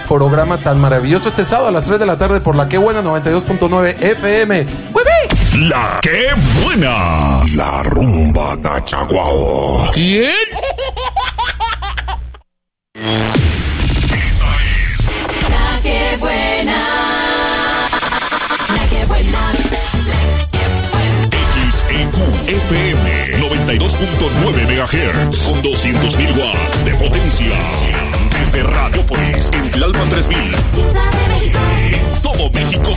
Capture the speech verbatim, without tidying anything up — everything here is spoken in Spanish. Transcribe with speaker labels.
Speaker 1: programa tan maravilloso este sábado a las tres de la tarde por La Qué Buena noventa y dos punto nueve F M. ¡Hueví!
Speaker 2: La Qué Buena. La rumba Cachaguao.
Speaker 3: ¿Quién?
Speaker 2: Esta es
Speaker 4: La Qué Buena. La Qué Buena.
Speaker 2: X E Q F M noventa y dos punto nueve megahertz con doscientos mil watts de potencia. Desde Radiopolis en Tlalpan tres mil.
Speaker 4: Ciudad de México.
Speaker 2: En todo México